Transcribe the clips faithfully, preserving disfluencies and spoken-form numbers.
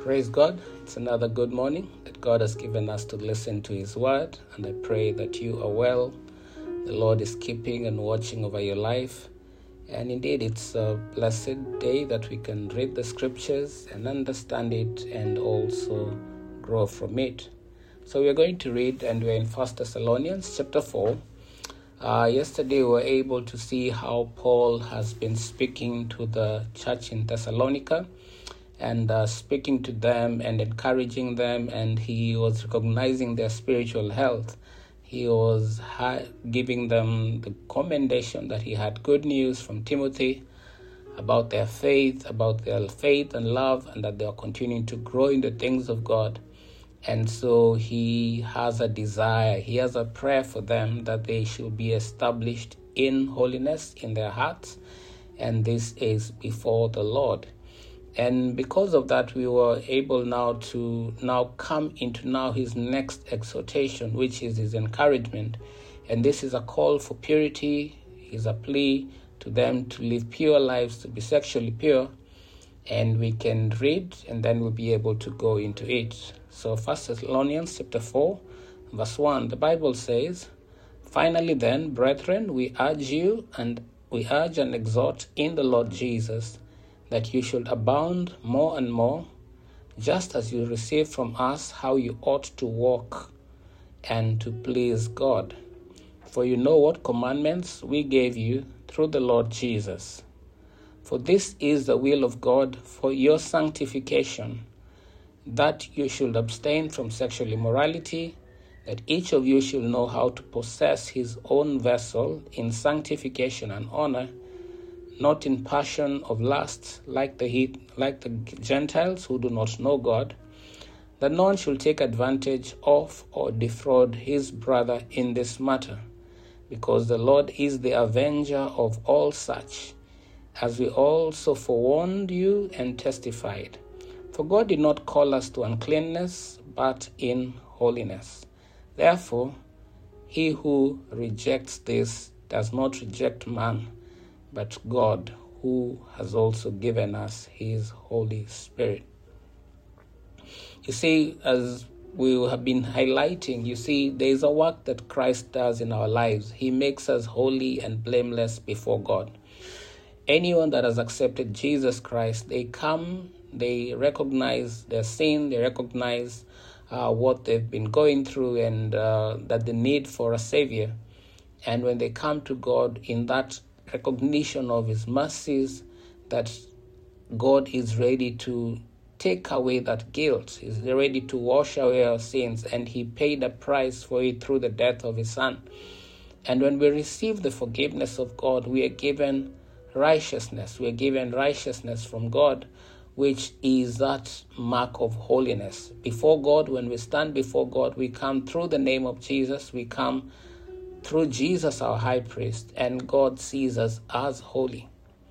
Praise God. It's another good morning that God has given us to listen to His word, and I pray that you are well. The Lord is keeping and watching over your life. And indeed, it's a blessed day that we can read the scriptures and understand it and also grow from it. So we're going to read, and we're in First Thessalonians chapter four. Uh, yesterday we were able to see how Paul has been speaking to the church in Thessalonica and uh, speaking to them and encouraging them, and he was recognizing their spiritual health. He was ha- giving them the commendation that he had good news from Timothy about their faith, about their faith and love, and that they are continuing to grow in the things of God. And so he has a desire, he has a prayer for them that they should be established in holiness in their hearts, and this is before the Lord. And because of that, we were able now to now come into now his next exhortation, which is his encouragement. And this is a call for purity, is a plea to them to live pure lives, to be sexually pure. And we can read, and then we'll be able to go into it. So First Thessalonians chapter four, verse one, the Bible says, "Finally then, brethren, we urge you, and we urge and exhort in the Lord Jesus, that you should abound more and more, just as you receive from us how you ought to walk and to please God. For you know what commandments we gave you through the Lord Jesus. For this is the will of God for your sanctification, that you should abstain from sexual immorality, that each of you should know how to possess his own vessel in sanctification and honor, not in passion of lust, like the heat, like the Gentiles who do not know God, that no one should take advantage of or defraud his brother in this matter, because the Lord is the avenger of all such, as we also forewarned you and testified. For God did not call us to uncleanness, but in holiness. Therefore, he who rejects this does not reject man, but God, who has also given us his Holy Spirit." You see, as we have been highlighting, you see, there is a work that Christ does in our lives. He makes us holy and blameless before God. Anyone that has accepted Jesus Christ, they come, they recognize their sin, they recognize uh, what they've been going through, and uh, that the need for a Savior. And when they come to God in that recognition of his mercies, that God is ready to take away that guilt, is ready to wash away our sins, and he paid a price for it through the death of his Son. And when we receive the forgiveness of God, we are given righteousness. We are given righteousness from God, which is that mark of holiness. Before God, when we stand before God, we come through the name of Jesus, we come through Jesus, our high priest, and God sees us as holy.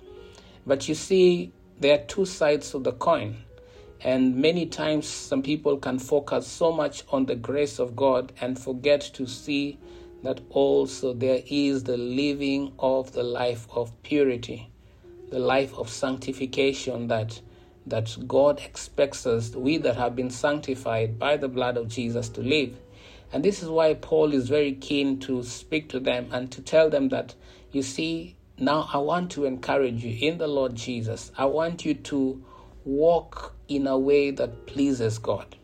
But you see, there are two sides to the coin. And many times some people can focus so much on the grace of God and forget to see that also there is the living of the life of purity, the life of sanctification that, that God expects us, we that have been sanctified by the blood of Jesus, to live. And this is why Paul is very keen to speak to them and to tell them that, you see, now I want to encourage you in the Lord Jesus. I want you to walk in a way that pleases God.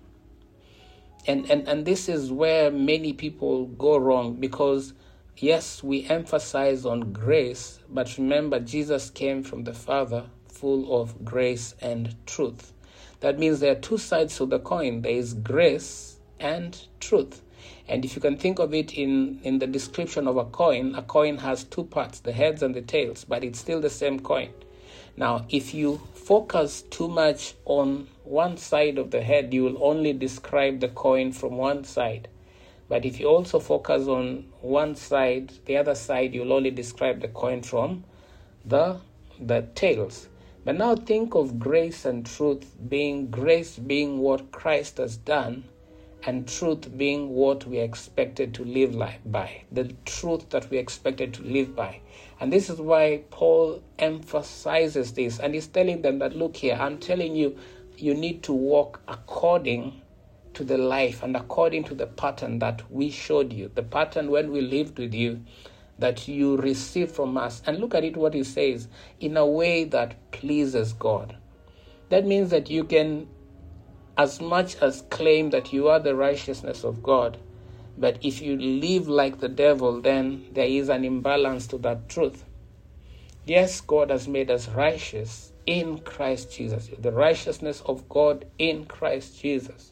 And, and, and this is where many people go wrong, because, yes, we emphasize on grace, but remember, Jesus came from the Father full of grace and truth. That means there are two sides to the coin. There is grace and truth. And if you can think of it in, in the description of a coin, a coin has two parts, the heads and the tails, but it's still the same coin. Now, if you focus too much on one side of the head, you will only describe the coin from one side. But if you also focus on one side, the other side, you'll only describe the coin from the, the tails. But now think of grace and truth being, grace being what Christ has done, and truth being what we are expected to live like by, the truth that we are expected to live by. And this is why Paul emphasizes this, and he's telling them that, look here, I'm telling you, you need to walk according to the life and according to the pattern that we showed you, the pattern when we lived with you, that you receive from us. And look at it, what he says, in a way that pleases God. That means that you can as much as claim that you are the righteousness of God, but if you live like the devil, then there is an imbalance to that truth. Yes, God has made us righteous in Christ Jesus, the righteousness of God in Christ Jesus.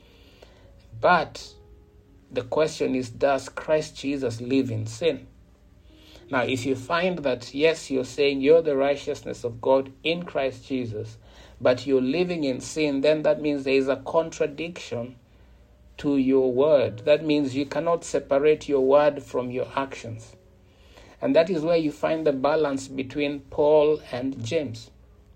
But the question is, does Christ Jesus live in sin? Now, if you find that, yes, you're saying you're the righteousness of God in Christ Jesus, but you're living in sin, then that means there is a contradiction to your word. That means you cannot separate your word from your actions. And that is where you find the balance between Paul and James.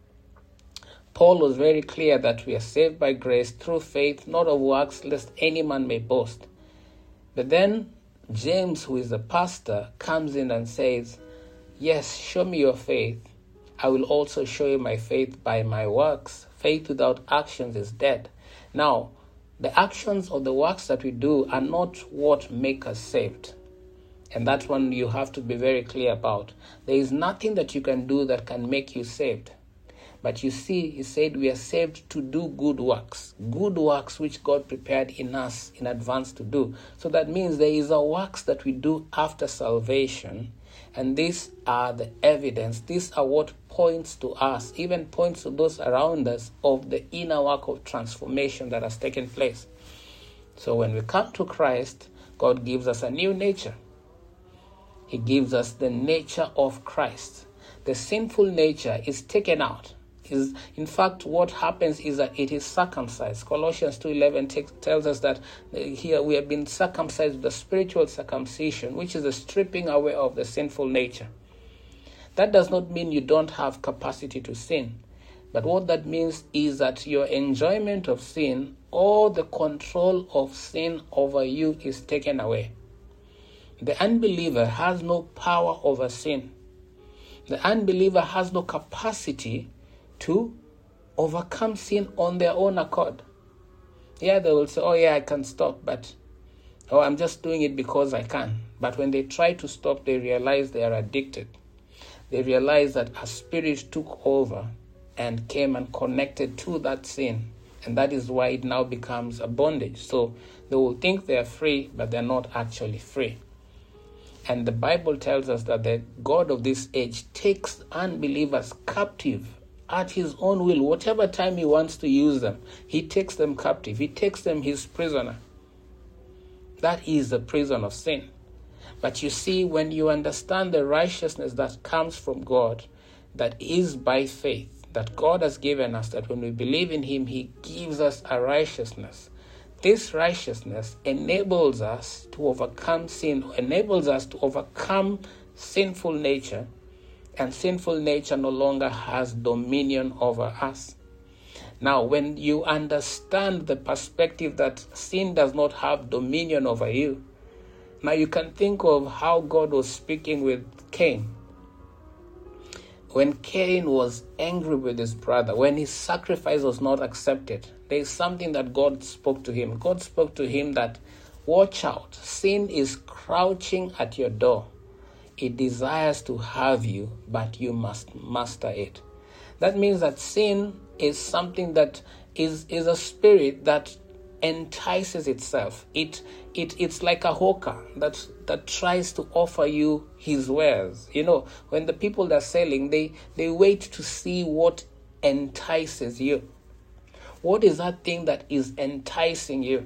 Paul was very clear that we are saved by grace through faith, not of works, lest any man may boast. But then James, who is the pastor, comes in and says, yes, show me your faith. I will also show you my faith by my works. Faith without actions is dead. Now, the actions or the works that we do are not what make us saved. And that's one you have to be very clear about. There is nothing that you can do that can make you saved. But you see, he said we are saved to do good works. Good works which God prepared in us in advance to do. So that means there is a works that we do after salvation. And these are the evidence. These are what points to us, even points to those around us, of the inner work of transformation that has taken place. So when we come to Christ, God gives us a new nature. He gives us the nature of Christ. The sinful nature is taken out. Is, in fact, what happens is that it is circumcised. Colossians two eleven t- tells us that here we have been circumcised with the spiritual circumcision, which is the stripping away of the sinful nature. That does not mean you don't have capacity to sin. But what that means is that your enjoyment of sin or the control of sin over you is taken away. The unbeliever has no power over sin. The unbeliever has no capacity to overcome sin on their own accord. Yeah, they will say, oh yeah, I can stop, but oh, I'm just doing it because I can. But when they try to stop, they realize they are addicted. They realize that a spirit took over and came and connected to that sin. And that is why it now becomes a bondage. So they will think they are free, but they're not actually free. And the Bible tells us that the God of this age takes unbelievers captive at his own will. Whatever time he wants to use them, he takes them captive. He takes them his prisoner. That is the prison of sin. But you see, when you understand the righteousness that comes from God, that is by faith, that God has given us, that when we believe in him, he gives us a righteousness. This righteousness enables us to overcome sin, enables us to overcome sinful nature, and sinful nature no longer has dominion over us. Now, when you understand the perspective that sin does not have dominion over you, now you can think of how God was speaking with Cain. When Cain was angry with his brother, when his sacrifice was not accepted, there is something that God spoke to him. God spoke to him that, watch out, sin is crouching at your door. It desires to have you, but you must master it. That means that sin is something that is, is a spirit that entices itself. It it it's like a hawker that that tries to offer you his wares. You know, when the people that are selling, they they wait to see what entices you. What is that thing that is enticing you?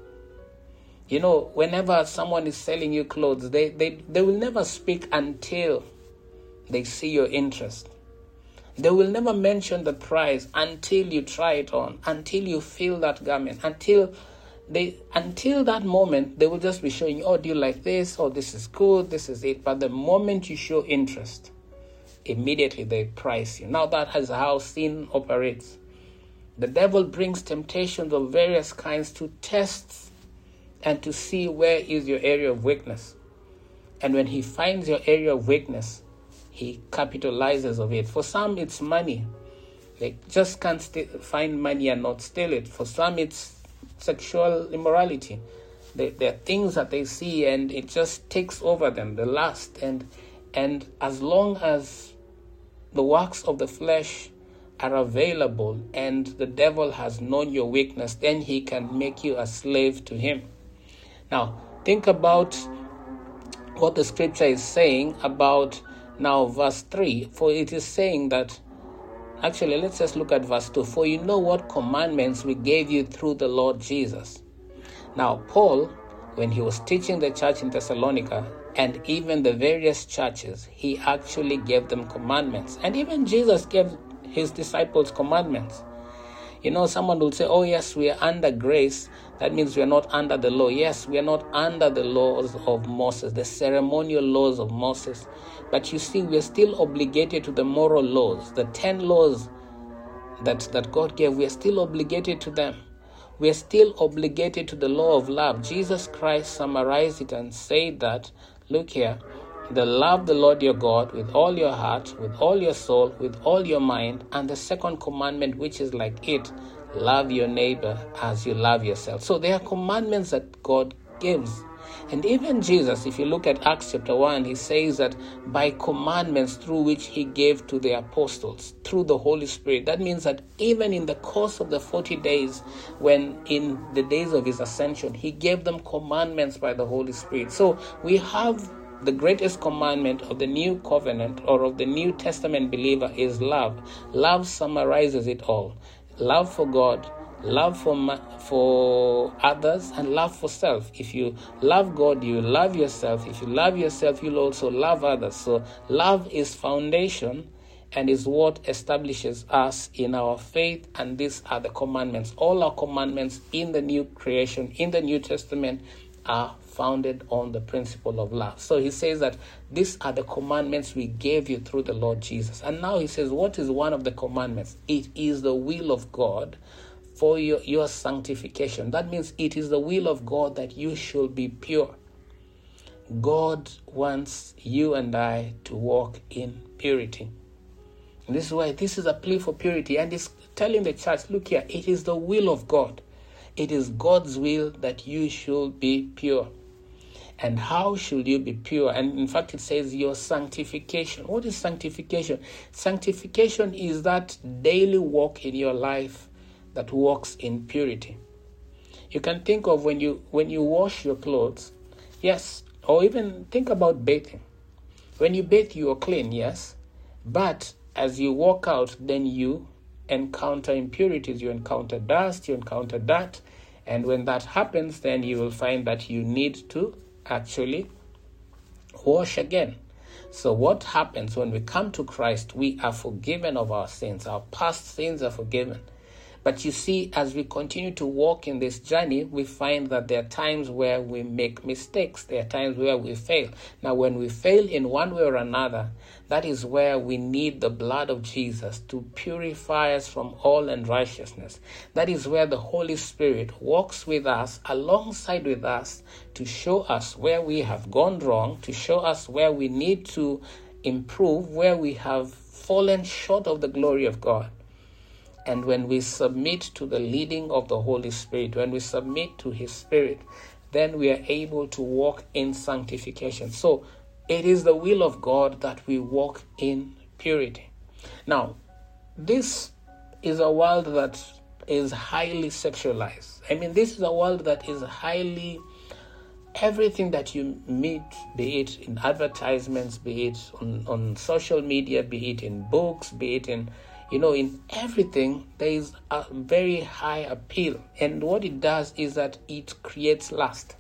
You know, whenever someone is selling you clothes, they, they, they will never speak until they see your interest. They will never mention the price until you try it on, until you feel that garment, until they until that moment, they will just be showing you, oh, do you like this? Oh, this is good, this is it. But the moment you show interest, immediately they price you. Now that is how sin operates. The devil brings temptations of various kinds to test and to see where is your area of weakness. And when he finds your area of weakness, he capitalizes of it. For some, it's money. They just can't st- find money and not steal it. For some, it's sexual immorality. They, there are things that they see and it just takes over them, the lust. And, and as long as the works of the flesh are available and the devil has known your weakness, then he can make you a slave to him. Now, think about what the scripture is saying about now verse three. For it is saying that, actually, let's just look at verse two. For you know what commandments we gave you through the Lord Jesus. Now, Paul, when he was teaching the church in Thessalonica, and even the various churches, he actually gave them commandments. And even Jesus gave his disciples commandments. You know, someone will say, oh yes, we are under grace. That means we are not under the law. Yes, we are not under the laws of Moses, the ceremonial laws of Moses. But you see, we are still obligated to the moral laws, the ten laws that, that God gave. We are still obligated to them. We are still obligated to the law of love. Jesus Christ summarized it and said that, look here, the love the Lord your God with all your heart, with all your soul, with all your mind, and the second commandment, which is like it, love your neighbor as you love yourself. So there are commandments that God gives. And even Jesus, if you look at Acts chapter one, he says that by commandments through which he gave to the apostles, through the Holy Spirit. That means that even in the course of the forty days, when in the days of his ascension, he gave them commandments by the Holy Spirit. So we have the greatest commandment of the new covenant or of the New Testament believer is love. Love summarizes it all. Love for God, love for ma- for others, and love for self. If you love God, you love yourself. If you love yourself, you'll also love others. So love is foundation and is what establishes us in our faith, and these are the commandments. All our commandments in the new creation, in the New Testament, are founded on the principle of love. So he says that these are the commandments we gave you through the Lord Jesus. And now he says, what is one of the commandments? It is the will of God for your, your sanctification. That means it is the will of God that you should be pure. God wants you and I to walk in purity. And this is why this is a plea for purity. And he's telling the church, look here, it is the will of God. It is God's will that you should be pure. And how should you be pure? And in fact, it says your sanctification. What is sanctification? Sanctification is that daily walk in your life that walks in purity. You can think of when you when you wash your clothes, yes, or even think about bathing. When you bathe, you are clean, yes, but as you walk out, then you encounter impurities, you encounter dust, you encounter dirt, and when that happens, then you will find that you need to actually wash again. So what happens when we come to Christ? We are forgiven of our sins. Our past sins are forgiven. But you see, as we continue to walk in this journey, we find that there are times where we make mistakes. There are times where we fail. Now, when we fail in one way or another, that is where we need the blood of Jesus to purify us from all unrighteousness. That is where the Holy Spirit walks with us, alongside with us, to show us where we have gone wrong, to show us where we need to improve, where we have fallen short of the glory of God. And when we submit to the leading of the Holy Spirit, when we submit to His Spirit, then we are able to walk in sanctification. So it is the will of God that we walk in purity. Now, this is a world that is highly sexualized. I mean, this is a world that is highly, everything that you meet, be it in advertisements, be it on, on social media, be it in books, be it in, you know, in everything, there is a very high appeal. And what it does is that it creates lust.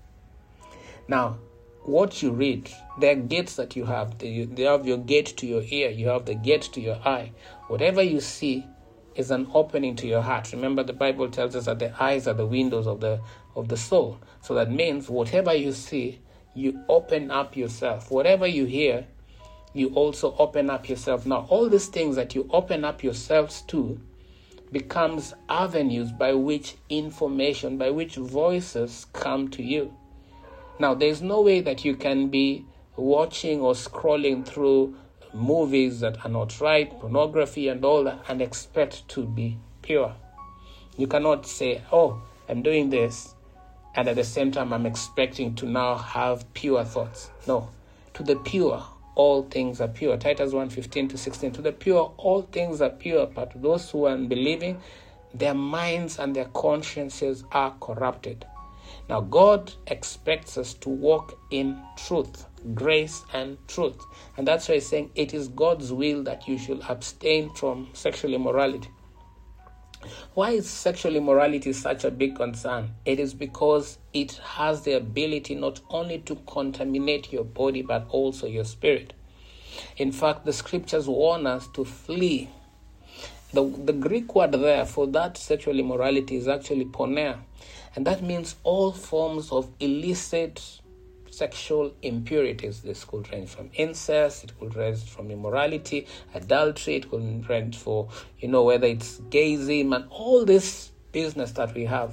Now, what you read, there are gates that you have. You have your gate to your ear. You have the gate to your eye. Whatever you see is an opening to your heart. Remember, the Bible tells us that the eyes are the windows of the of the soul. So that means whatever you see, you open up yourself. Whatever you hear, you also open up yourself. Now, all these things that you open up yourselves to becomes avenues by which information, by which voices come to you. Now, there's no way that you can be watching or scrolling through movies that are not right, pornography and all that, and expect to be pure. You cannot say, oh, I'm doing this, and at the same time I'm expecting to now have pure thoughts. No. To the pure, all things are pure. Titus one fifteen to sixteen. To the pure, all things are pure, but to those who are unbelieving, their minds and their consciences are corrupted. Now, God expects us to walk in truth, grace and truth. And that's why he's saying it is God's will that you should abstain from sexual immorality. Why is sexual immorality such a big concern? It is because it has the ability not only to contaminate your body, but also your spirit. In fact, the scriptures warn us to flee. The, the Greek word there for that sexual immorality is actually porneia. And that means all forms of illicit sexual impurities. This could range from incest, it could range from immorality, adultery, it could range for, you know, whether it's gayism and all this business that we have.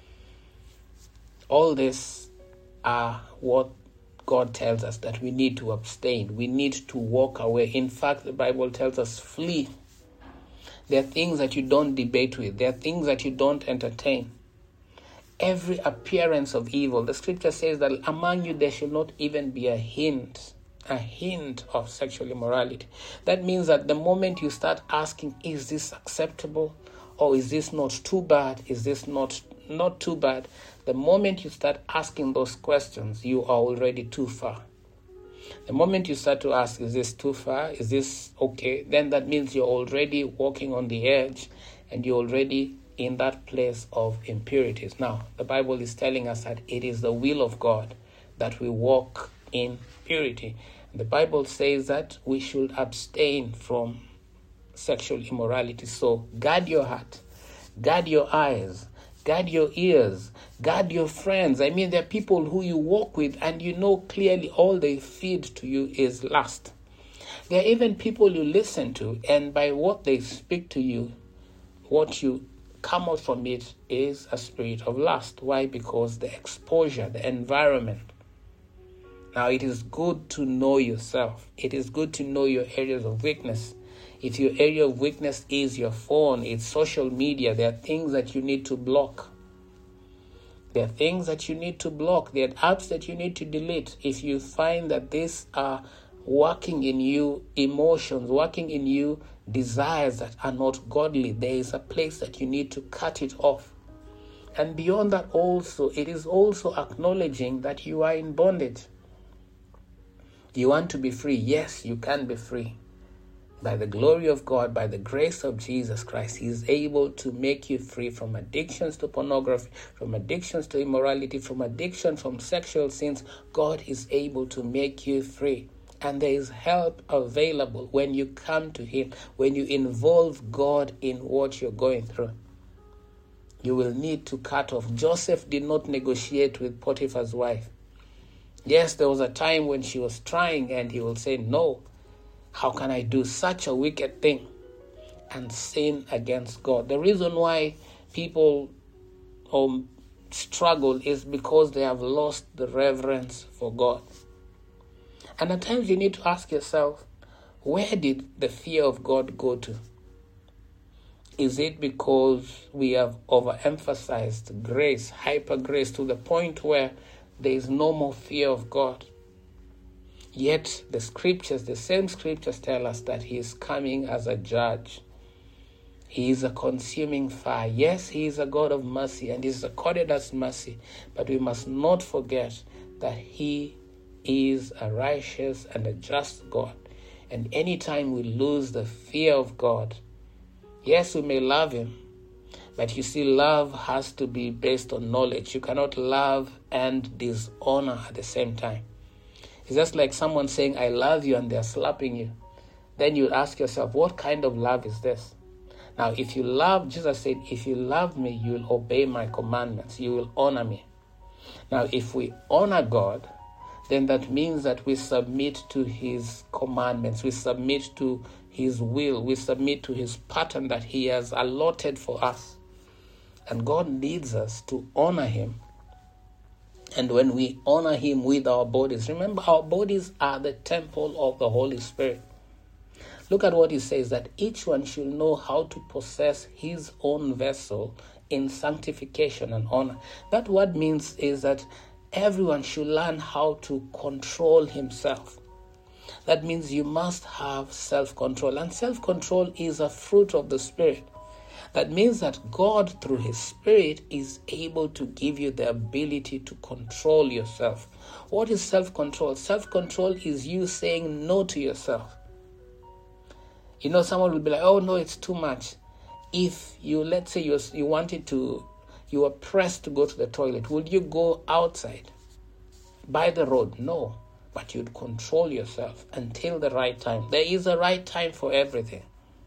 All this are what God tells us that we need to abstain. We need to walk away. In fact, the Bible tells us flee. There are things that you don't debate with. There are things that you don't entertain. Every appearance of evil. The scripture says that among you there should not even be a hint, a hint of sexual immorality. That means that the moment you start asking, is this acceptable? Or is this not too bad? Is this not, not too bad? The moment you start asking those questions, you are already too far. The moment you start to ask, is this too far? Is this okay? Then that means you're already walking on the edge and you're already in that place of impurities. Now, the Bible is telling us that it is the will of God that we walk in purity. And the Bible says that we should abstain from sexual immorality. So guard your heart, guard your eyes, guard your ears, guard your friends. I mean, there are people who you walk with and you know clearly all they feed to you is lust. There are even people you listen to, and by what they speak to you, what you come out from it is a spirit of lust. Why? Because the exposure, the environment. Now, it is good to know yourself. It is good to know your areas of weakness. If your area of weakness is your phone, it's social media, there are things that you need to block. There are things that you need to block. There are apps that you need to delete. If you find that these are working in you emotions, working in you desires that are not godly, there is a place that you need to cut it off. And beyond that also, it is also acknowledging that you are in bondage. You want to be free. Yes, you can be free. By the glory of God, by the grace of Jesus Christ, He is able to make you free from addictions to pornography, from addictions to immorality, from addiction, from sexual sins. God is able to make you free. And there is help available when you come to Him, when you involve God in what you're going through. You will need to cut off. Joseph did not negotiate with Potiphar's wife. Yes, there was a time when she was trying and he will say, no, how can I do such a wicked thing and sin against God? The reason why people um, struggle is because they have lost the reverence for God. And at times you need to ask yourself, where did the fear of God go to? Is it because we have overemphasized grace, hyper grace, to the point where there is no more fear of God? Yet the scriptures, the same scriptures tell us that He is coming as a judge. He is a consuming fire. Yes, He is a God of mercy and He has accorded us mercy. But we must not forget that He is a righteous and a just God. And anytime we lose the fear of God, yes, we may love Him, but you see, love has to be based on knowledge. You cannot love and dishonor at the same time. It's just like someone saying, I love you, and they're slapping you. Then you ask yourself, what kind of love is this? Now, if you love, Jesus said, if you love me, you will obey my commandments. You will honor me. Now, if we honor God, then that means that we submit to His commandments. We submit to His will. We submit to His pattern that He has allotted for us. And God needs us to honor Him. And when we honor Him with our bodies, remember, our bodies are the temple of the Holy Spirit. Look at what he says, that each one should know how to possess his own vessel in sanctification and honor. That word means is that everyone should learn how to control himself. That means you must have self-control. And self-control is a fruit of the Spirit. That means that God, through his Spirit, is able to give you the ability to control yourself. What is self-control? Self-control is you saying no to yourself. You know, someone will be like, oh, no, it's too much. If you, let's say you you wanted to, you were pressed to go to the toilet, would you go outside by the road? No, but you'd control yourself until the right time. There is a right time for everything.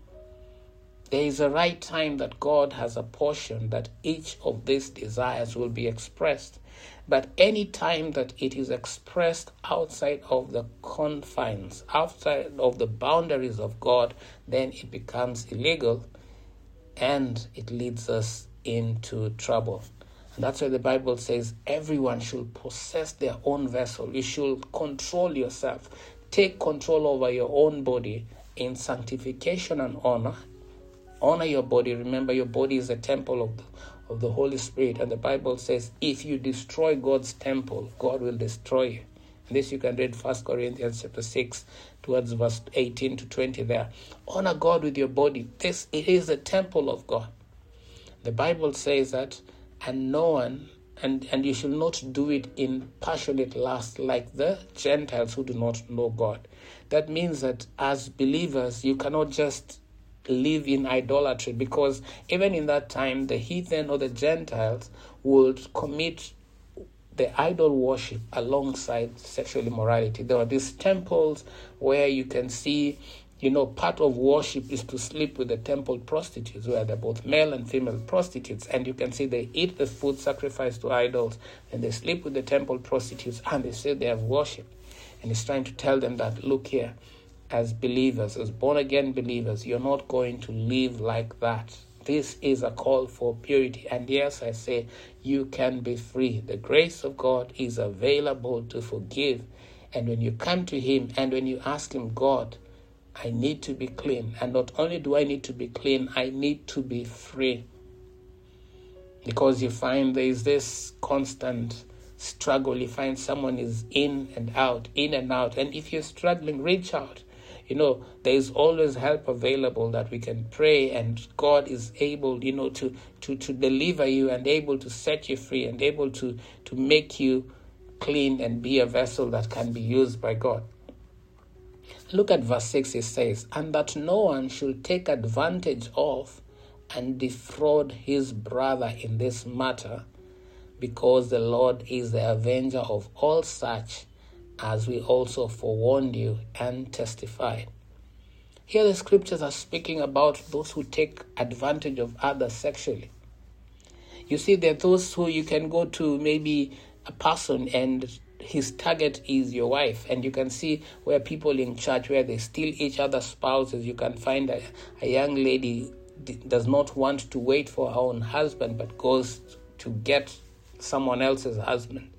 There is a right time that God has apportioned that each of these desires will be expressed. But any time that it is expressed outside of the confines, outside of the boundaries of God, then it becomes illegal and it leads us into trouble. And that's why the Bible says everyone should possess their own vessel. You should control yourself. Take control over your own body in sanctification and honor. Honor your body. Remember, your body is a temple of the, of the Holy Spirit. And the Bible says, if you destroy God's temple, God will destroy you. And this you can read First Corinthians chapter six, towards verse eighteen to twenty there. Honor God with your body. This, it is the temple of God. The Bible says that, and no one, and, and you should not do it in passionate lust like the Gentiles who do not know God. That means that as believers, you cannot just live in idolatry, because even in that time, the heathen or the Gentiles would commit the idol worship alongside sexual immorality. There are these temples where you can see, you know, part of worship is to sleep with the temple prostitutes, where they're both male and female prostitutes, and you can see they eat the food sacrificed to idols, and they sleep with the temple prostitutes, and they say they have worship. And he's trying to tell them that, look here, as believers, as born-again believers, you're not going to live like that. This is a call for purity. And yes, I say, you can be free. The grace of God is available to forgive. And when you come to him and when you ask him, God, I need to be clean. And not only do I need to be clean, I need to be free. Because you find there is this constant struggle. You find someone is in and out, in and out. And if you're struggling, reach out. You know, there is always help available that we can pray, and God is able, you know, to, to, to deliver you and able to set you free and able to, to make you clean and be a vessel that can be used by God. Look at verse six, it says, and that no one should take advantage of and defraud his brother in this matter, because the Lord is the avenger of all such, as we also forewarned you and testified. Here the scriptures are speaking about those who take advantage of others sexually. You see, there are those who you can go to maybe a person and his target is your wife, and you can see where people in church, where they steal each other's spouses. You can find a, a young lady d- does not want to wait for her own husband, but goes to get someone else's husband.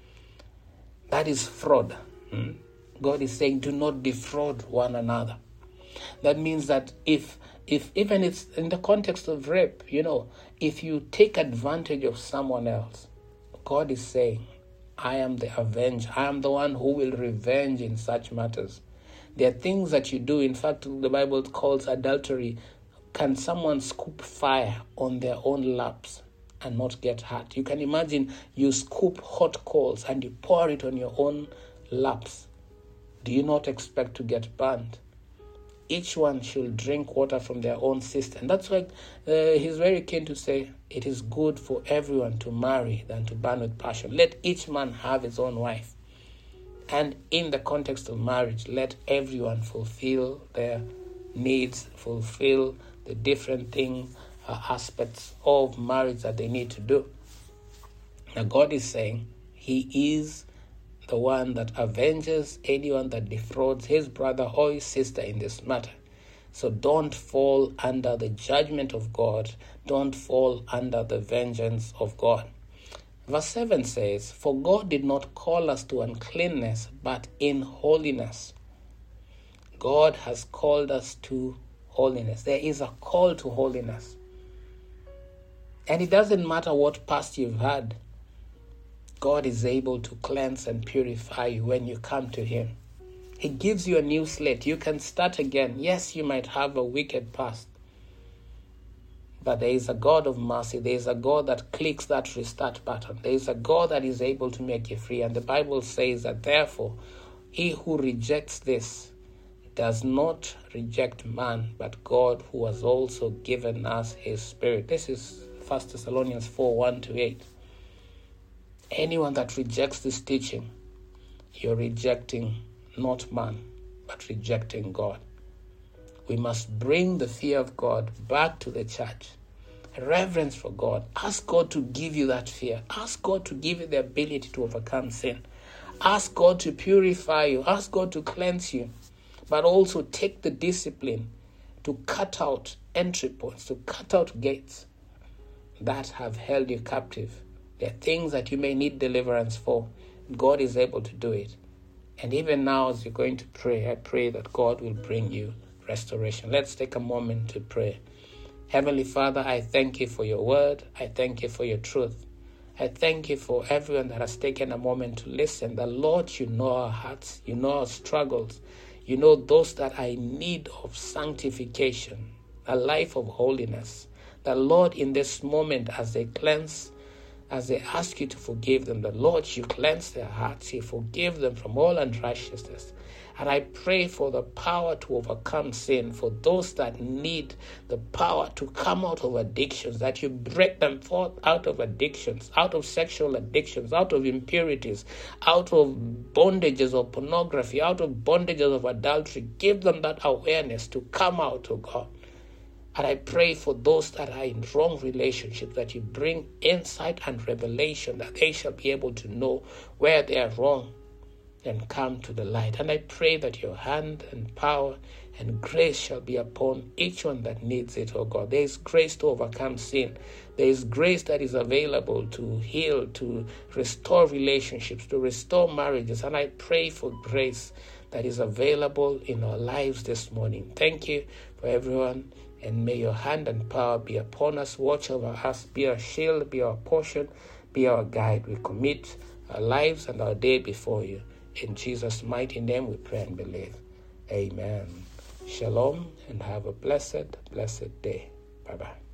That is fraud. Hmm? God is saying, do not defraud one another. That means that if, if even it's in the context of rape, you know, if you take advantage of someone else, God is saying, I am the avenger. I am the one who will revenge in such matters. There are things that you do. In fact, the Bible calls adultery. Can someone scoop fire on their own laps and not get hurt? You can imagine you scoop hot coals and you pour it on your own laps. Do you not expect to get burned? Each one should drink water from their own cistern. That's why uh, he's very keen to say, it is good for everyone to marry than to burn with passion. Let each man have his own wife. And in the context of marriage, let everyone fulfill their needs, fulfill the different things, Uh, aspects of marriage that they need to do. Now God is saying he is the one that avenges anyone that defrauds his brother or his sister in this matter. So don't fall under the judgment of God. Don't fall under the vengeance of God. Verse seven says, for God did not call us to uncleanness, but in holiness. God has called us to holiness. There is a call to holiness. And it doesn't matter what past you've had. God is able to cleanse and purify you when you come to him. He gives you a new slate. You can start again. Yes, you might have a wicked past. But there is a God of mercy. There is a God that clicks that restart button. There is a God that is able to make you free. And the Bible says that therefore, he who rejects this does not reject man, but God who has also given us his Spirit. This is First Thessalonians four, one to eight. Anyone that rejects this teaching, you're rejecting not man, but rejecting God. We must bring the fear of God back to the church. Reverence for God. Ask God to give you that fear. Ask God to give you the ability to overcome sin. Ask God to purify you. Ask God to cleanse you. But also take the discipline to cut out entry points, to cut out gates that have held you captive. There are things that you may need deliverance for. God is able to do it. And even now, as you're going to pray, I pray that God will bring you restoration. Let's take a moment to pray. Heavenly Father, I thank you for your word. I thank you for your truth. I thank you for everyone that has taken a moment to listen. That, Lord, you know our hearts. You know our struggles. You know those that are in need of sanctification, a life of holiness. That, Lord, in this moment, as they cleanse, as they ask you to forgive them, the Lord, you cleanse their hearts. You forgive them from all unrighteousness. And I pray for the power to overcome sin, for those that need the power to come out of addictions, that you break them forth out of addictions, out of sexual addictions, out of impurities, out of bondages of pornography, out of bondages of adultery. Give them that awareness to come out, oh God. And I pray for those that are in wrong relationships, that you bring insight and revelation, that they shall be able to know where they are wrong and come to the light. And I pray that your hand and power and grace shall be upon each one that needs it, oh God. There is grace to overcome sin. There is grace that is available to heal, to restore relationships, to restore marriages. And I pray for grace that is available in our lives this morning. Thank you for everyone. And may your hand and power be upon us, watch over us, be our shield, be our portion, be our guide. We commit our lives and our day before you. In Jesus' mighty name we pray and believe. Amen. Shalom and have a blessed, blessed day. Bye-bye.